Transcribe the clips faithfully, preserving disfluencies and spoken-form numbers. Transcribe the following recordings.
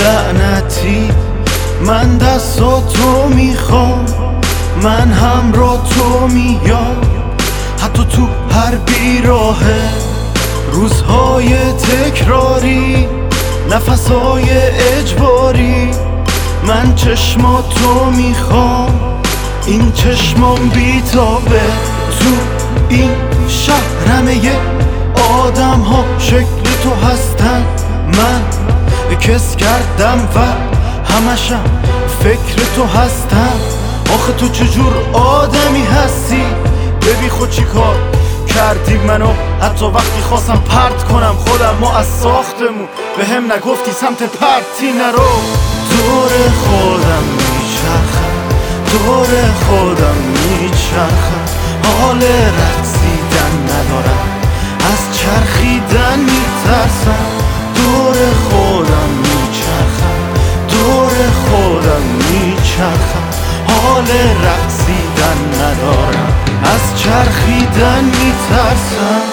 لعنتی، من دستاتو میخوام، من همراه تو میام، حتی تو هر بیراهه، روزهای تکراری، نفسهای اجباری. من چشماتو میخوام، این چشمام بیتابه. تو این شهرمه آدم ها شکل تو هستن، من کس کردم و همشم فکر تو هستم. آخه تو چجور آدمی هستی؟ ببین خود چی کار کردی منو، حتی وقتی خواستم پرت کنم خودم ما از ساختمون، به هم نگفتی سمت پرتی نرو. دور خودم میچرخم، دور خودم میچرخم، حال رقصیدن ندارم، از چرخیدن میترسم. دور خودم میچرخم، دور خودم میچرخم، حال رقصیدن ندارم، از چرخیدن میترسم.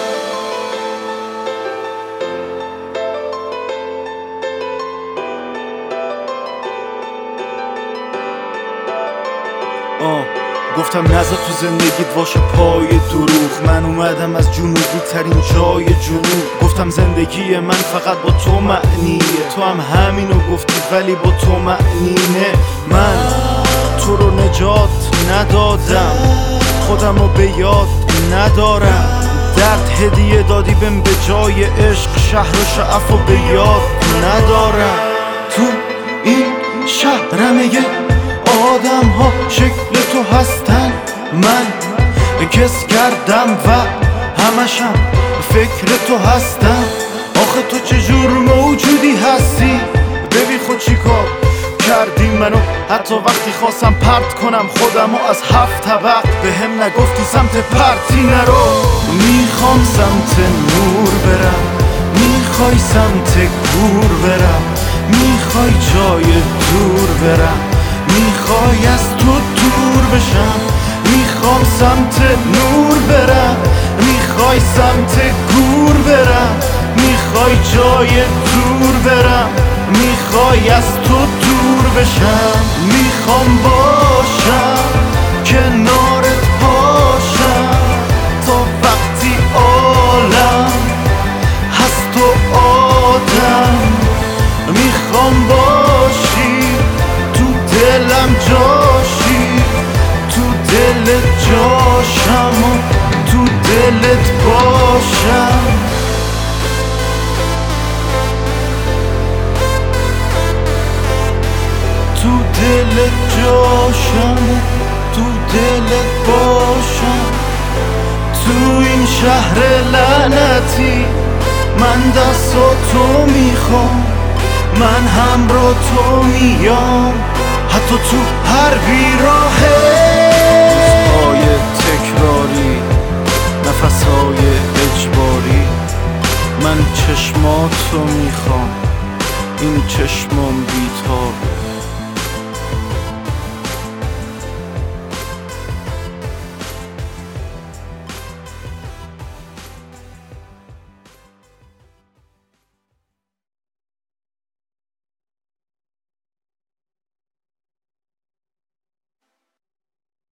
آه گفتم نذار تو زندگیت باشه پای دروغ، من اومدم از جنوبی ترین جای جنوب. گفتم زندگی من فقط با تو معنیه، تو هم همینو گفتی ولی با تو معنینه. من تو رو نجات ندادم، خودم رو به یاد ندارم. درد هدیه دادی بهم به جای عشق، شهر و شعف رو به یاد ندارم. تو این شهرمه آدم ها شکل تو هستن، من کس کردم و همشم فکر تو هستم. آخه تو چجور موجودی هستی؟ ببین خود چی کار کردی منو، حتی وقتی خواستم پرت کنم خودمو از هفت طبق، به هم نگفتی سمت پرتی نرو. میخوام سمت نور برم، میخوای سمت گور برم، میخوای جای دور برم، میخوای از تو دور بشم. میخوام سمت نور برم، میخوای سمت گور برم، میخوای جای دور برم، میخوای از تو دور بشم. میخوام باشم کنارت باشم تا وقتی عالم هست و آدم. میخوام باشی تو دلم جاشی، تو دلت جاشم و تو دلت باشم. تو دلت جاشم و تو دلت باشم. تو این شهر لعنتی، من دستاتو میخوام، من همراه تو میام، حتی تو هر بیراهه، روزهای تکراری، نفسهای اجباری. من چشماتو میخوام، این چشمام بیتابه.